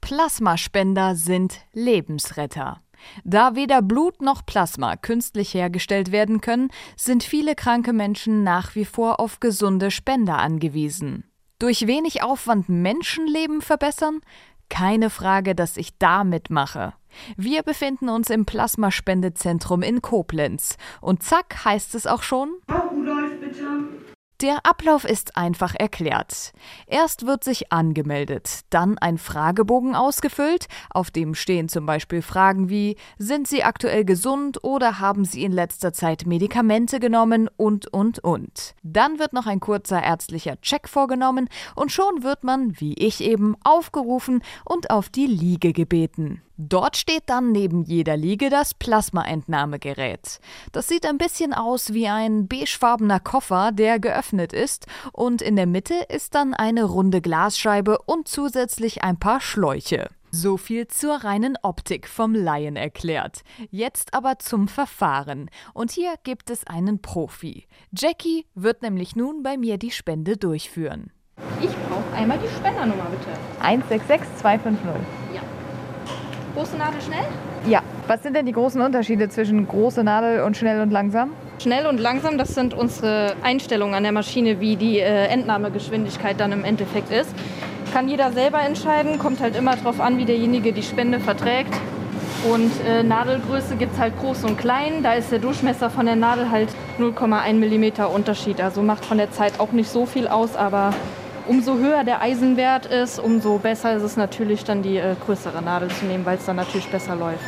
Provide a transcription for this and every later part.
Plasmaspender sind Lebensretter. Da weder Blut noch Plasma künstlich hergestellt werden können, sind viele kranke Menschen nach wie vor auf gesunde Spender angewiesen. Durch wenig Aufwand Menschenleben verbessern? Keine Frage, dass ich da mitmache. Wir befinden uns im Plasmaspendezentrum in Koblenz. Und zack, heißt es auch schon: Rudolf, bitte. Der Ablauf ist einfach erklärt. Erst wird sich angemeldet, dann ein Fragebogen ausgefüllt, auf dem stehen zum Beispiel Fragen wie: Sind Sie aktuell gesund oder haben Sie in letzter Zeit Medikamente genommen und. Dann wird noch ein kurzer ärztlicher Check vorgenommen und schon wird man, wie ich eben, aufgerufen und auf die Liege gebeten. Dort steht dann neben jeder Liege das Plasmaentnahmegerät. Das sieht ein bisschen aus wie ein beigefarbener Koffer, der geöffnet ist, und in der Mitte ist dann eine runde Glasscheibe und zusätzlich ein paar Schläuche. So viel zur reinen Optik vom Laien erklärt. Jetzt aber zum Verfahren. Und hier gibt es einen Profi. Jackie wird nämlich nun bei mir die Spende durchführen. Ich brauche einmal die Spendernummer, bitte. 166250. Ja. Große Nadel schnell? Ja. Was sind denn die großen Unterschiede zwischen große Nadel und schnell und langsam? Schnell und langsam, das sind unsere Einstellungen an der Maschine, wie die Entnahmegeschwindigkeit dann im Endeffekt ist. Kann jeder selber entscheiden, kommt halt immer darauf an, wie derjenige die Spende verträgt. Und Nadelgröße gibt es halt groß und klein. Da ist der Durchmesser von der Nadel halt 0,1 mm Unterschied. Also macht von der Zeit auch nicht so viel aus, aber umso höher der Eisenwert ist, umso besser ist es natürlich dann die größere Nadel zu nehmen, weil es dann natürlich besser läuft.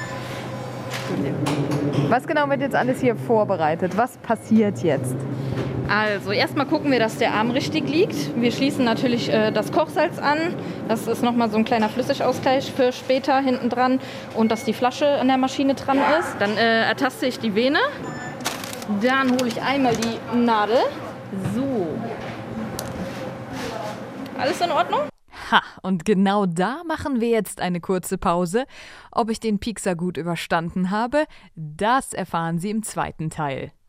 Was genau wird jetzt alles hier vorbereitet? Was passiert jetzt? Also erstmal gucken wir, dass der Arm richtig liegt. Wir schließen natürlich das Kochsalz an. Das ist nochmal so ein kleiner Flüssigausgleich für später hinten dran. Und dass die Flasche an der Maschine dran ist. Dann ertaste ich die Vene. Dann hole ich einmal die Nadel. So. Alles in Ordnung? Ha, und genau da machen wir jetzt eine kurze Pause. Ob ich den Piekser gut überstanden habe, das erfahren Sie im zweiten Teil.